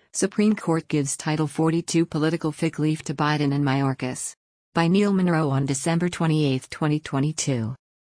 Supreme Court gives Title 42 political fig leaf to Biden and Mayorkas. By Neil Monroe on December 28, 2022.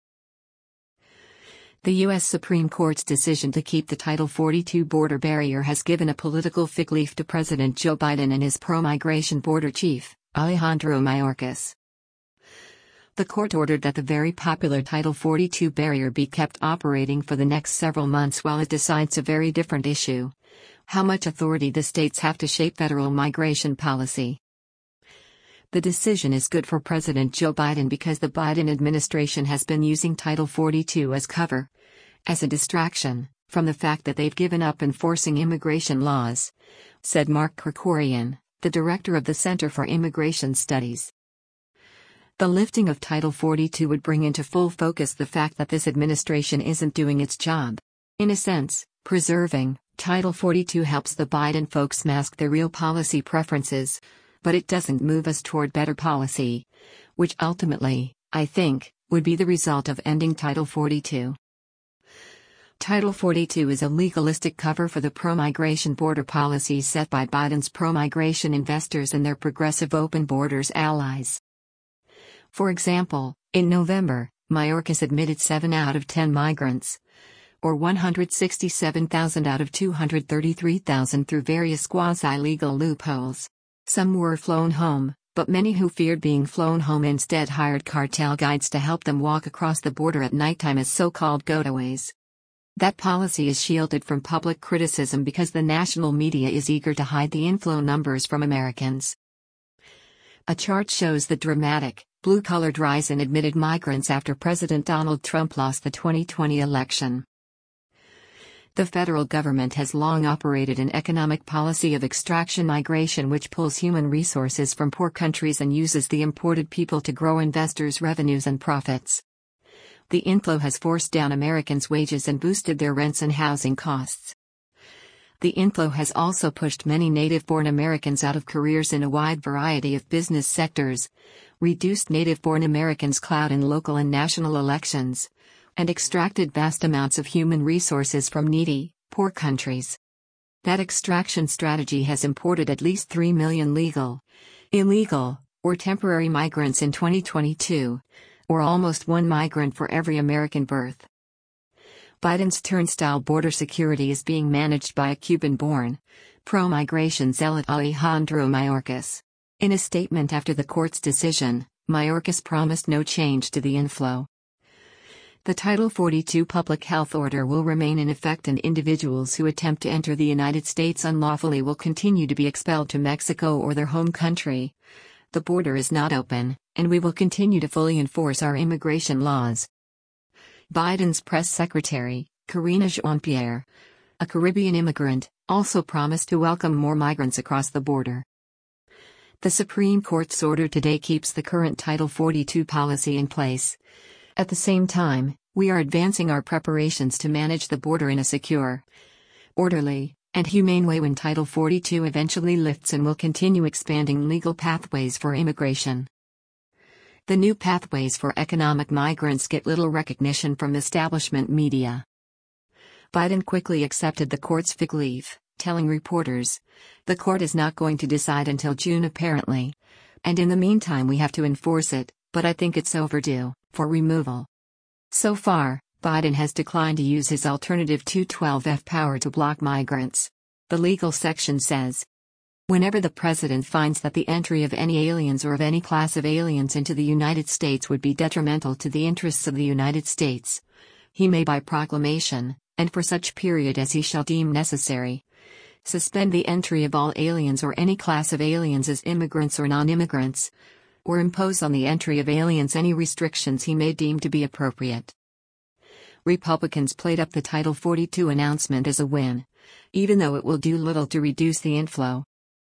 The U.S. Supreme Court's decision to keep the Title 42 border barrier has given a political fig leaf to President Joe Biden and his pro-migration border chief, Alejandro Mayorkas. The court ordered that the very popular Title 42 barrier be kept operating for the next several months while it decides a very different issue: how much authority the states have to shape federal migration policy. The decision is good for President Joe Biden because the Biden administration has been using Title 42 as cover, as a distraction, from the fact that they've given up enforcing immigration laws, said Mark Krikorian, the director of the Center for Immigration Studies. The lifting of Title 42 would bring into full focus the fact that this administration isn't doing its job. In a sense, preserving Title 42 helps the Biden folks mask their real policy preferences, but it doesn't move us toward better policy, which ultimately, I think, would be the result of ending Title 42. Title 42 is a legalistic cover for the pro-migration border policies set by Biden's pro-migration investors and their progressive open borders allies. For example, in November, Mayorkas admitted 7 out of 10 migrants, or 167,000 out of 233,000 through various quasi-legal loopholes. Some were flown home, but many who feared being flown home instead hired cartel guides to help them walk across the border at nighttime as so-called gotaways. That policy is shielded from public criticism because the national media is eager to hide the inflow numbers from Americans. A chart shows the dramatic, blue-colored rise in admitted migrants after President Donald Trump lost the 2020 election. The federal government has long operated an economic policy of extraction migration which pulls human resources from poor countries and uses the imported people to grow investors' revenues and profits. The inflow has forced down Americans' wages and boosted their rents and housing costs. The inflow has also pushed many native-born Americans out of careers in a wide variety of business sectors, reduced native-born Americans' clout in local and national elections, and extracted vast amounts of human resources from needy, poor countries. That extraction strategy has imported at least 3 million legal, illegal, or temporary migrants in 2022, or almost 1 migrant for every American birth. Biden's turnstile border security is being managed by a Cuban-born, pro-migration zealot Alejandro Mayorkas. In a statement after the court's decision, Mayorkas promised no change to the inflow. The Title 42 public health order will remain in effect and individuals who attempt to enter the United States unlawfully will continue to be expelled to Mexico or their home country. The border is not open, and we will continue to fully enforce our immigration laws. Biden's press secretary, Karine Jean-Pierre, a Caribbean immigrant, also promised to welcome more migrants across the border. The Supreme Court's order today keeps the current Title 42 policy in place. At the same time, we are advancing our preparations to manage the border in a secure, orderly, and humane way when Title 42 eventually lifts and will continue expanding legal pathways for immigration. The new pathways for economic migrants get little recognition from establishment media. Biden quickly accepted the court's fig leaf, telling reporters, "The court is not going to decide until June apparently. And in the meantime we have to enforce it, but I think it's overdue for removal." So far, Biden has declined to use his alternative 212(f) power to block migrants. The legal section says, whenever the president finds that the entry of any aliens or of any class of aliens into the United States would be detrimental to the interests of the United States, he may by proclamation, and for such period as he shall deem necessary, suspend the entry of all aliens or any class of aliens as immigrants or non-immigrants, or impose on the entry of aliens any restrictions he may deem to be appropriate. Republicans played up the Title 42 announcement as a win, even though it will do little to reduce the inflow.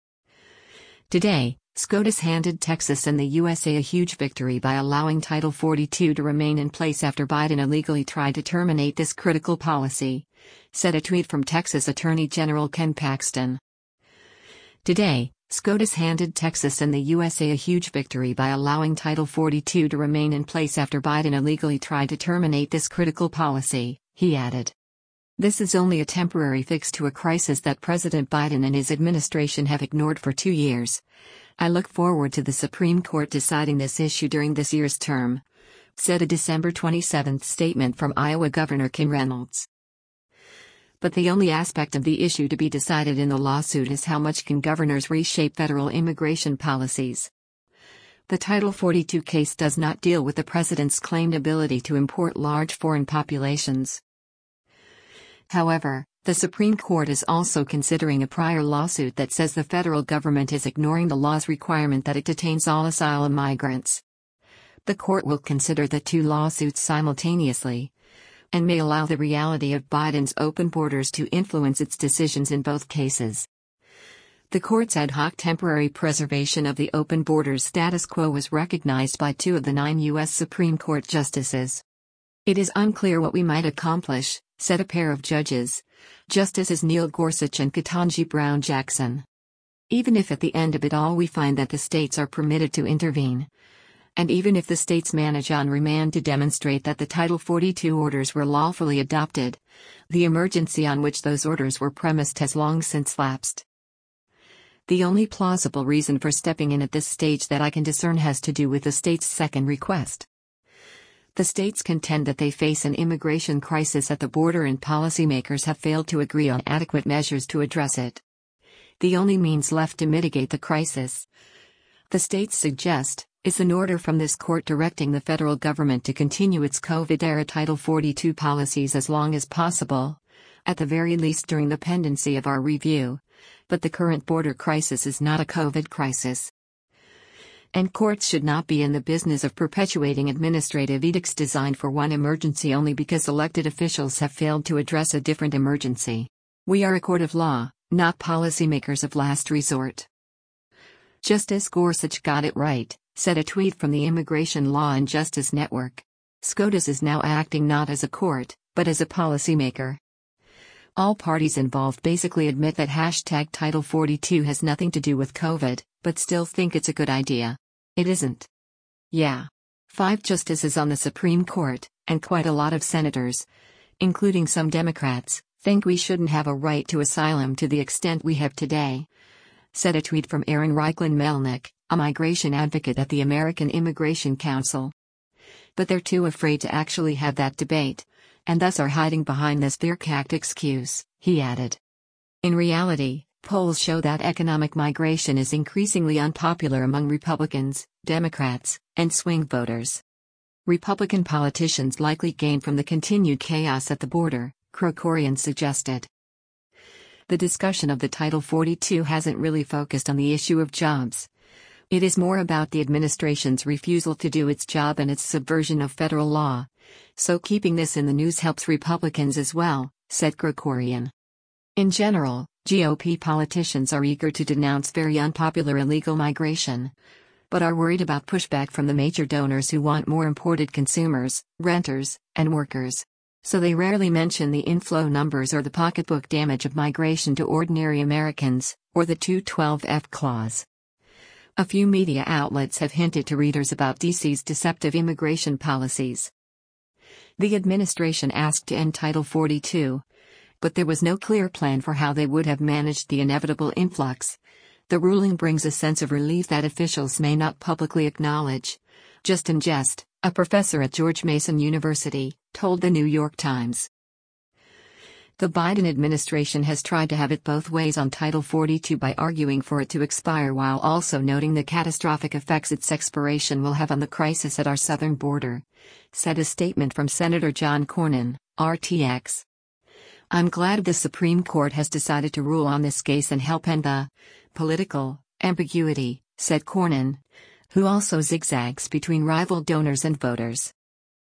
Today, SCOTUS handed Texas and the USA a huge victory by allowing Title 42 to remain in place after Biden illegally tried to terminate this critical policy, said a tweet from Texas Attorney General Ken Paxton. Today, SCOTUS handed Texas and the USA a huge victory by allowing Title 42 to remain in place after Biden illegally tried to terminate this critical policy, he added. This is only a temporary fix to a crisis that President Biden and his administration have ignored for 2 years. I look forward to the Supreme Court deciding this issue during this year's term," said a December 27 statement from Iowa Governor Kim Reynolds. But the only aspect of the issue to be decided in the lawsuit is how much can governors reshape federal immigration policies. The Title 42 case does not deal with the president's claimed ability to import large foreign populations. However, the Supreme Court is also considering a prior lawsuit that says the federal government is ignoring the law's requirement that it detains all asylum migrants. The court will consider the two lawsuits simultaneously, and may allow the reality of Biden's open borders to influence its decisions in both cases. The court's ad hoc temporary preservation of the open borders status quo was recognized by 2 of the 9 U.S. Supreme Court justices. "It is unclear what we might accomplish," said a pair of judges, Justices Neil Gorsuch and Ketanji Brown Jackson. "Even if at the end of it all we find that the states are permitted to intervene, and even if the states manage on remand to demonstrate that the Title 42 orders were lawfully adopted, the emergency on which those orders were premised has long since lapsed. The only plausible reason for stepping in at this stage that I can discern has to do with the state's second request. The states contend that they face an immigration crisis at the border and policymakers have failed to agree on adequate measures to address it. The only means left to mitigate the crisis, the states suggest, is an order from this court directing the federal government to continue its COVID-era Title 42 policies as long as possible, at the very least during the pendency of our review, but the current border crisis is not a COVID crisis. And courts should not be in the business of perpetuating administrative edicts designed for one emergency only because elected officials have failed to address a different emergency. We are a court of law, not policymakers of last resort." Justice Gorsuch got it right, said a tweet from the Immigration Law and Justice Network. SCOTUS is now acting not as a court, but as a policymaker. All parties involved basically admit that Title 42 has nothing to do with COVID, but still think it's a good idea. It isn't. Yeah. 5 justices on the Supreme Court, and quite a lot of senators, including some Democrats, think we shouldn't have a right to asylum to the extent we have today, said a tweet from Aaron Reichlin Melnick, a migration advocate at the American Immigration Council. But they're too afraid to actually have that debate, and thus are hiding behind this fear-cacked excuse, he added. In reality, polls show that economic migration is increasingly unpopular among Republicans, Democrats, and swing voters. Republican politicians likely gain from the continued chaos at the border, Krokorian suggested. The discussion of the Title 42 hasn't really focused on the issue of jobs. It is more about the administration's refusal to do its job and its subversion of federal law. So keeping this in the news helps Republicans as well, said Krokorian. In general, GOP politicians are eager to denounce very unpopular illegal migration, but are worried about pushback from the major donors who want more imported consumers, renters, and workers. So they rarely mention the inflow numbers or the pocketbook damage of migration to ordinary Americans, or the 212F clause. A few media outlets have hinted to readers about DC's deceptive immigration policies. The administration asked to end Title 42, but there was no clear plan for how they would have managed the inevitable influx. The ruling brings a sense of relief that officials may not publicly acknowledge. Justin Jest, a professor at George Mason University, told the New York Times. The Biden administration has tried to have it both ways on Title 42 by arguing for it to expire while also noting the catastrophic effects its expiration will have on the crisis at our southern border, said a statement from Senator John Cornyn, RTX. I'm glad the Supreme Court has decided to rule on this case and help end the political ambiguity, said Cornyn, who also zigzags between rival donors and voters.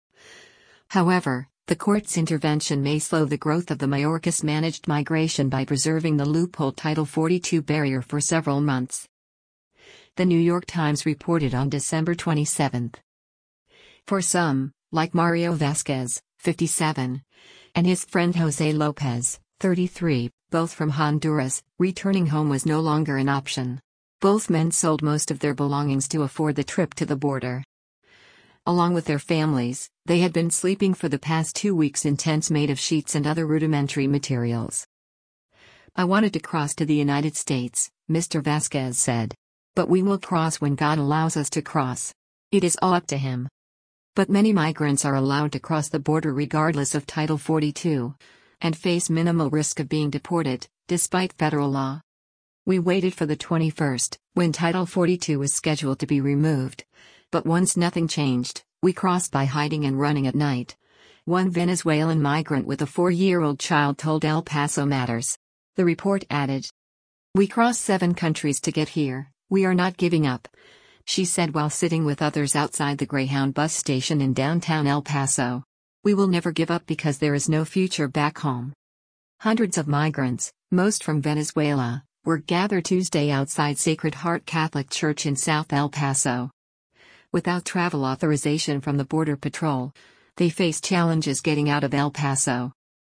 However, the court's intervention may slow the growth of the Mayorkas-managed migration by preserving the loophole Title 42 barrier for several months. The New York Times reported on December 27. For some, like Mario Vasquez, 57, and his friend Jose Lopez, 33, both from Honduras, returning home was no longer an option. Both men sold most of their belongings to afford the trip to the border. Along with their families, They had been sleeping for the past 2 weeks in tents made of sheets and other rudimentary materials. "I wanted to cross to the United States," Mr. Vasquez said. "But we will cross when God allows us to cross. It is all up to Him." But many migrants are allowed to cross the border regardless of Title 42, and face minimal risk of being deported, despite federal law. "We waited for the 21st, when Title 42 was scheduled to be removed. But once nothing changed, we crossed by hiding and running at night," one Venezuelan migrant with a 4-year-old child told El Paso Matters. The report added, "We crossed 7 countries to get here, we are not giving up," she said while sitting with others outside the Greyhound bus station in downtown El Paso. "We will never give up because there is no future back home." Hundreds of migrants, most from Venezuela, were gathered Tuesday outside Sacred Heart Catholic Church in South El Paso. Without travel authorization from the Border Patrol, they face challenges getting out of El Paso.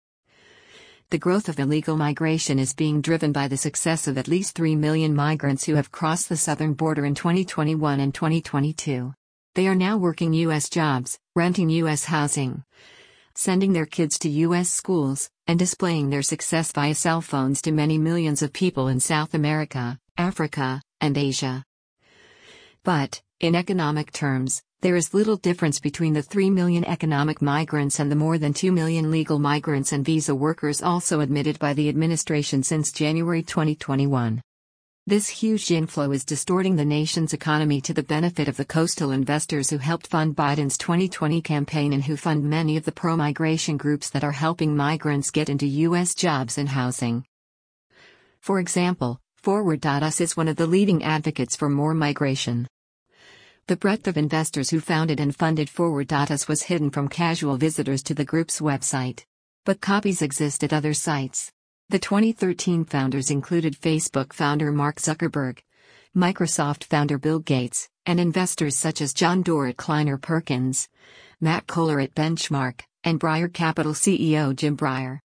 The growth of illegal migration is being driven by the success of at least 3 million migrants who have crossed the southern border in 2021 and 2022. They are now working U.S. jobs, renting U.S. housing, sending their kids to U.S. schools, and displaying their success via cell phones to many millions of people in South America, Africa, and Asia. But, in economic terms, there is little difference between the 3 million economic migrants and the more than 2 million legal migrants and visa workers also admitted by the administration since January 2021. This huge inflow is distorting the nation's economy to the benefit of the coastal investors who helped fund Biden's 2020 campaign and who fund many of the pro-migration groups that are helping migrants get into U.S. jobs and housing. For example, Forward.us is one of the leading advocates for more migration. The breadth of investors who founded and funded Forward.us was hidden from casual visitors to the group's website. But copies exist at other sites. The 2013 founders included Facebook founder Mark Zuckerberg, Microsoft founder Bill Gates, and investors such as John Doerr at Kleiner Perkins, Matt Kohler at Benchmark, and Breyer Capital CEO Jim Breyer.